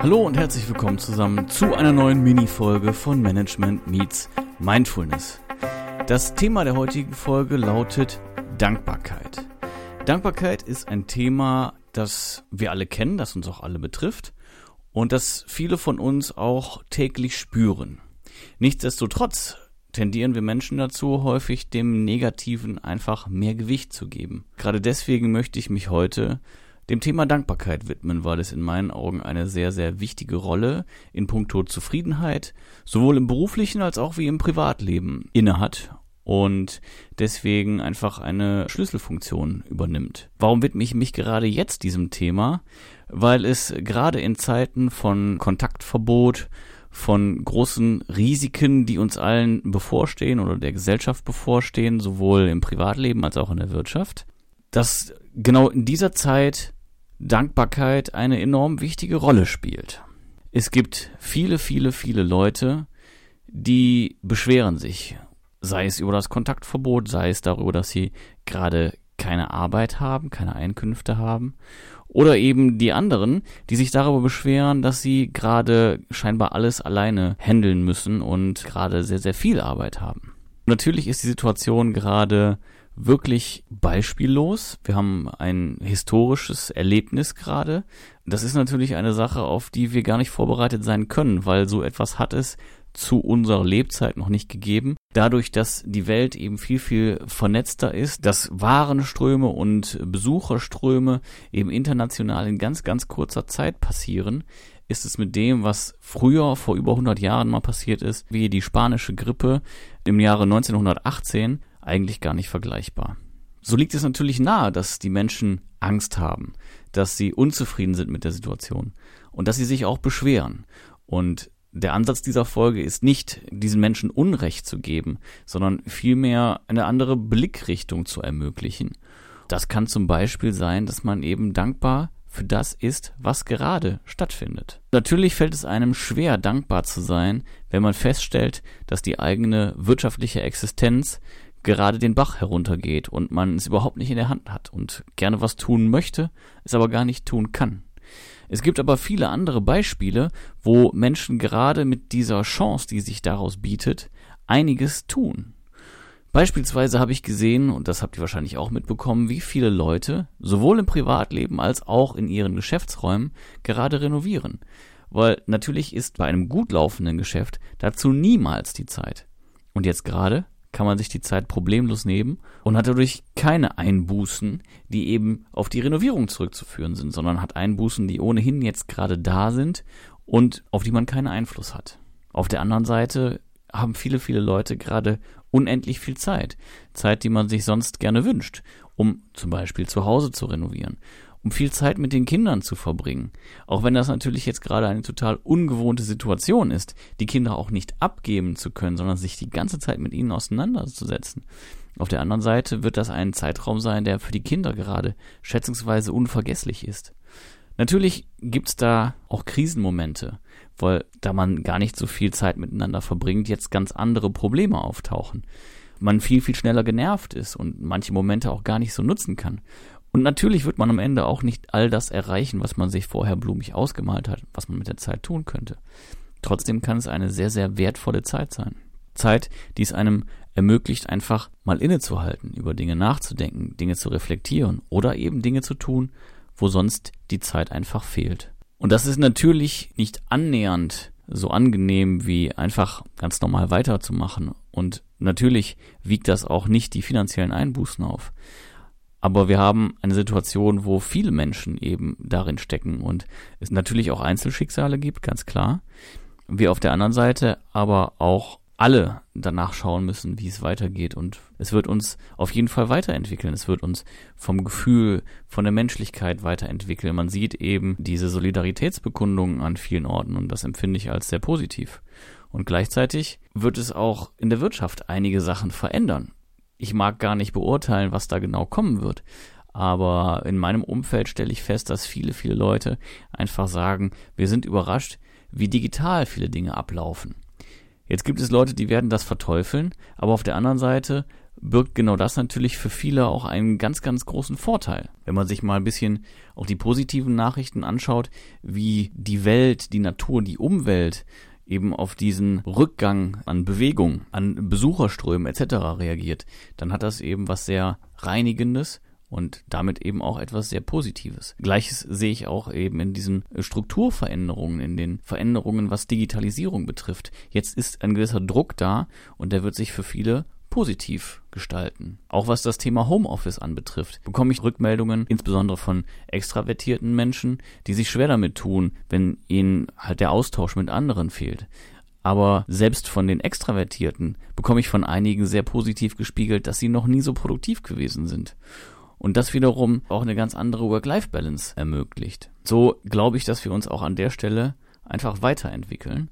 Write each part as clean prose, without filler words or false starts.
Hallo und herzlich willkommen zusammen zu einer neuen Mini-Folge von Management meets Mindfulness. Das Thema der heutigen Folge lautet Dankbarkeit. Dankbarkeit ist ein Thema, das wir alle kennen, das uns auch alle betrifft und das viele von uns auch täglich spüren. Nichtsdestotrotz tendieren wir Menschen dazu, häufig dem Negativen einfach mehr Gewicht zu geben. Gerade deswegen möchte ich mich heute dem Thema Dankbarkeit widmen, weil es in meinen Augen eine sehr, sehr wichtige Rolle in puncto Zufriedenheit, sowohl im beruflichen als auch wie im Privatleben innehat und deswegen einfach eine Schlüsselfunktion übernimmt. Warum widme ich mich gerade jetzt diesem Thema? Weil es gerade in Zeiten von Kontaktverbot, von großen Risiken, die uns allen bevorstehen oder der Gesellschaft bevorstehen, sowohl im Privatleben als auch in der Wirtschaft, dass genau in dieser Zeit Dankbarkeit eine enorm wichtige Rolle spielt. Es gibt viele Leute, die beschweren sich, sei es über das Kontaktverbot, sei es darüber, dass sie gerade keine Arbeit haben, keine Einkünfte haben, oder eben die anderen, die sich darüber beschweren, dass sie gerade scheinbar alles alleine handeln müssen und gerade sehr, sehr viel Arbeit haben. Natürlich ist die Situation gerade wirklich beispiellos. Wir haben ein historisches Erlebnis gerade. Das ist natürlich eine Sache, auf die wir gar nicht vorbereitet sein können, weil so etwas hat es zu unserer Lebzeit noch nicht gegeben. Dadurch, dass die Welt eben viel vernetzter ist, dass Warenströme und Besucherströme eben international in ganz kurzer Zeit passieren, ist es mit dem, was früher vor über 100 Jahren mal passiert ist, wie die spanische Grippe im Jahre 1918, eigentlich gar nicht vergleichbar. So liegt es natürlich nahe, dass die Menschen Angst haben, dass sie unzufrieden sind mit der Situation und dass sie sich auch beschweren. Und der Ansatz dieser Folge ist nicht, diesen Menschen Unrecht zu geben, sondern vielmehr eine andere Blickrichtung zu ermöglichen. Das kann zum Beispiel sein, dass man eben dankbar für das ist, was gerade stattfindet. Natürlich fällt es einem schwer, dankbar zu sein, wenn man feststellt, dass die eigene wirtschaftliche Existenz gerade den Bach heruntergeht und man es überhaupt nicht in der Hand hat und gerne was tun möchte, es aber gar nicht tun kann. Es gibt aber viele andere Beispiele, wo Menschen gerade mit dieser Chance, die sich daraus bietet, einiges tun. Beispielsweise habe ich gesehen, und das habt ihr wahrscheinlich auch mitbekommen, wie viele Leute, sowohl im Privatleben als auch in ihren Geschäftsräumen, gerade renovieren. Weil natürlich ist bei einem gut laufenden Geschäft dazu niemals die Zeit. Und jetzt gerade kann man sich die Zeit problemlos nehmen und hat dadurch keine Einbußen, die eben auf die Renovierung zurückzuführen sind, sondern hat Einbußen, die ohnehin jetzt gerade da sind und auf die man keinen Einfluss hat. Auf der anderen Seite haben viele Leute gerade unendlich viel Zeit. Zeit, die man sich sonst gerne wünscht, um zum Beispiel zu Hause zu renovieren, um viel Zeit mit den Kindern zu verbringen. Auch wenn das natürlich jetzt gerade eine total ungewohnte Situation ist, die Kinder auch nicht abgeben zu können, sondern sich die ganze Zeit mit ihnen auseinanderzusetzen. Auf der anderen Seite wird das ein Zeitraum sein, der für die Kinder gerade schätzungsweise unvergesslich ist. Natürlich gibt's da auch Krisenmomente, weil da man gar nicht so viel Zeit miteinander verbringt, jetzt ganz andere Probleme auftauchen. Man viel schneller genervt ist und manche Momente auch gar nicht so nutzen kann. Und natürlich wird man am Ende auch nicht all das erreichen, was man sich vorher blumig ausgemalt hat, was man mit der Zeit tun könnte. Trotzdem kann es eine sehr, sehr wertvolle Zeit sein. Zeit, die es einem ermöglicht, einfach mal innezuhalten, über Dinge nachzudenken, Dinge zu reflektieren oder eben Dinge zu tun, wo sonst die Zeit einfach fehlt. Und das ist natürlich nicht annähernd so angenehm, wie einfach ganz normal weiterzumachen. Und natürlich wiegt das auch nicht die finanziellen Einbußen auf. Aber wir haben eine Situation, wo viele Menschen eben darin stecken und es natürlich auch Einzelschicksale gibt, ganz klar. Wir auf der anderen Seite aber auch alle danach schauen müssen, wie es weitergeht. Und es wird uns auf jeden Fall weiterentwickeln. Es wird uns vom Gefühl, von der Menschlichkeit weiterentwickeln. Man sieht eben diese Solidaritätsbekundungen an vielen Orten und das empfinde ich als sehr positiv. Und gleichzeitig wird es auch in der Wirtschaft einige Sachen verändern. Ich mag gar nicht beurteilen, was da genau kommen wird, aber in meinem Umfeld stelle ich fest, dass viele Leute einfach sagen, wir sind überrascht, wie digital viele Dinge ablaufen. Jetzt gibt es Leute, die werden das verteufeln, aber auf der anderen Seite birgt genau das natürlich für viele auch einen ganz, ganz großen Vorteil. Wenn man sich mal ein bisschen auch die positiven Nachrichten anschaut, wie die Welt, die Natur, die Umwelt eben auf diesen Rückgang an Bewegung, an Besucherströmen etc. reagiert, dann hat das eben was sehr Reinigendes und damit eben auch etwas sehr Positives. Gleiches sehe ich auch eben in diesen Strukturveränderungen, in den Veränderungen, was Digitalisierung betrifft. Jetzt ist ein gewisser Druck da und der wird sich für viele positiv gestalten. Auch was das Thema Homeoffice anbetrifft, bekomme ich Rückmeldungen, insbesondere von extravertierten Menschen, die sich schwer damit tun, wenn ihnen halt der Austausch mit anderen fehlt. Aber selbst von den Extravertierten bekomme ich von einigen sehr positiv gespiegelt, dass sie noch nie so produktiv gewesen sind. Und das wiederum auch eine ganz andere Work-Life-Balance ermöglicht. So glaube ich, dass wir uns auch an der Stelle einfach weiterentwickeln.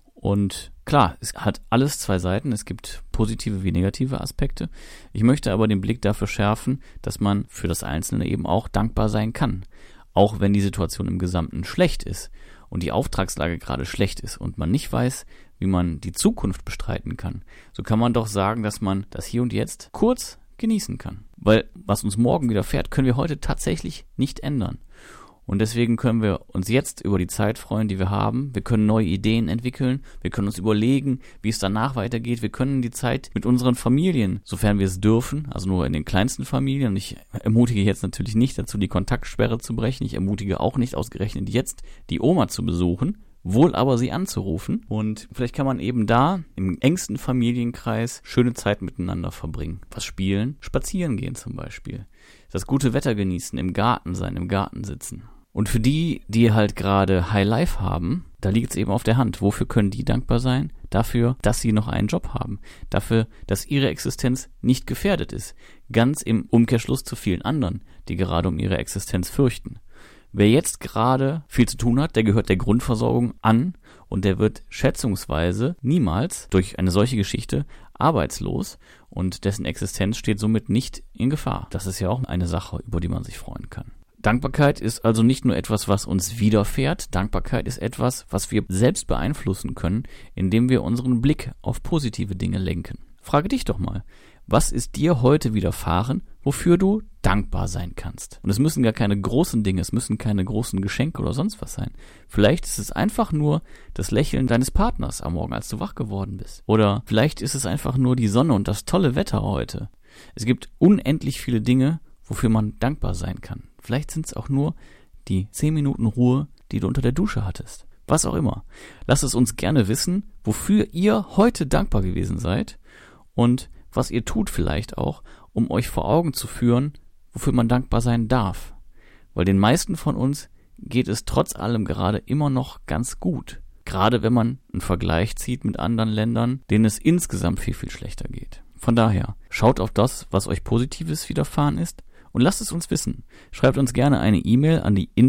Und klar, es hat alles zwei Seiten. Es gibt positive wie negative Aspekte. Ich möchte aber den Blick dafür schärfen, dass man für das Einzelne eben auch dankbar sein kann. Auch wenn die Situation im Gesamten schlecht ist und die Auftragslage gerade schlecht ist und man nicht weiß, wie man die Zukunft bestreiten kann, so kann man doch sagen, dass man das Hier und Jetzt kurz genießen kann. Weil was uns morgen widerfährt, können wir heute tatsächlich nicht ändern. Und deswegen können wir uns jetzt über die Zeit freuen, die wir haben. Wir können neue Ideen entwickeln. Wir können uns überlegen, wie es danach weitergeht. Wir können die Zeit mit unseren Familien, sofern wir es dürfen, also nur in den kleinsten Familien. Und ich ermutige jetzt natürlich nicht dazu, die Kontaktsperre zu brechen. Ich ermutige auch nicht ausgerechnet jetzt, die Oma zu besuchen, wohl aber sie anzurufen. Und vielleicht kann man eben da im engsten Familienkreis schöne Zeit miteinander verbringen. Was spielen? Spazieren gehen zum Beispiel. Das gute Wetter genießen, im Garten sein, im Garten sitzen. Und für die, die halt gerade High Life haben, da liegt es eben auf der Hand. Wofür können die dankbar sein? Dafür, dass sie noch einen Job haben. Dafür, dass ihre Existenz nicht gefährdet ist. Ganz im Umkehrschluss zu vielen anderen, die gerade um ihre Existenz fürchten. Wer jetzt gerade viel zu tun hat, der gehört der Grundversorgung an und der wird schätzungsweise niemals durch eine solche Geschichte arbeitslos und dessen Existenz steht somit nicht in Gefahr. Das ist ja auch eine Sache, über die man sich freuen kann. Dankbarkeit ist also nicht nur etwas, was uns widerfährt. Dankbarkeit ist etwas, was wir selbst beeinflussen können, indem wir unseren Blick auf positive Dinge lenken. Frage dich doch mal, was ist dir heute widerfahren, wofür du dankbar sein kannst? Und es müssen gar keine großen Dinge, es müssen keine großen Geschenke oder sonst was sein. Vielleicht ist es einfach nur das Lächeln deines Partners am Morgen, als du wach geworden bist. Oder vielleicht ist es einfach nur die Sonne und das tolle Wetter heute. Es gibt unendlich viele Dinge, wofür man dankbar sein kann. Vielleicht sind es auch nur die 10 Minuten Ruhe, die du unter der Dusche hattest. Was auch immer. Lasst es uns gerne wissen, wofür ihr heute dankbar gewesen seid und was ihr tut vielleicht auch, um euch vor Augen zu führen, wofür man dankbar sein darf. Weil den meisten von uns geht es trotz allem gerade immer noch ganz gut. Gerade wenn man einen Vergleich zieht mit anderen Ländern, denen es insgesamt viel, viel schlechter geht. Von daher, schaut auf das, was euch Positives widerfahren ist und lasst es uns wissen. Schreibt uns gerne eine E-Mail an die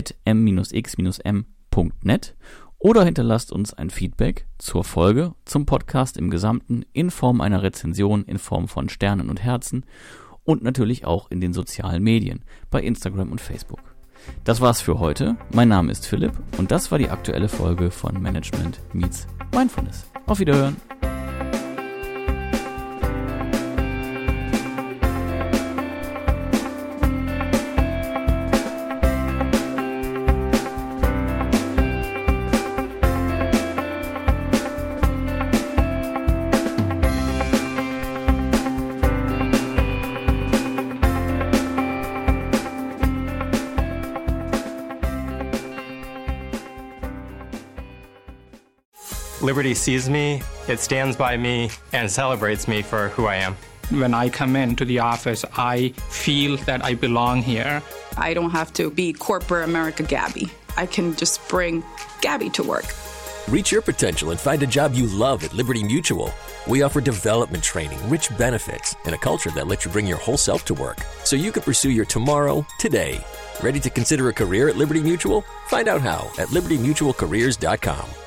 info@m-x-m.net oder hinterlasst uns ein Feedback zur Folge, zum Podcast im Gesamten in Form einer Rezension, in Form von Sternen und Herzen und natürlich auch in den sozialen Medien, bei Instagram und Facebook. Das war's für heute. Mein Name ist Philipp und das war die aktuelle Folge von Management meets Mindfulness. Auf Wiederhören! Liberty sees me, it stands by me, and celebrates me for who I am. When I come into the office, I feel that I belong here. I don't have to be corporate America Gabby. I can just bring Gabby to work. Reach your potential and find a job you love at Liberty Mutual. We offer development training, rich benefits, and a culture that lets you bring your whole self to work, so you can pursue your tomorrow today. Ready to consider a career at Liberty Mutual? Find out how at libertymutualcareers.com.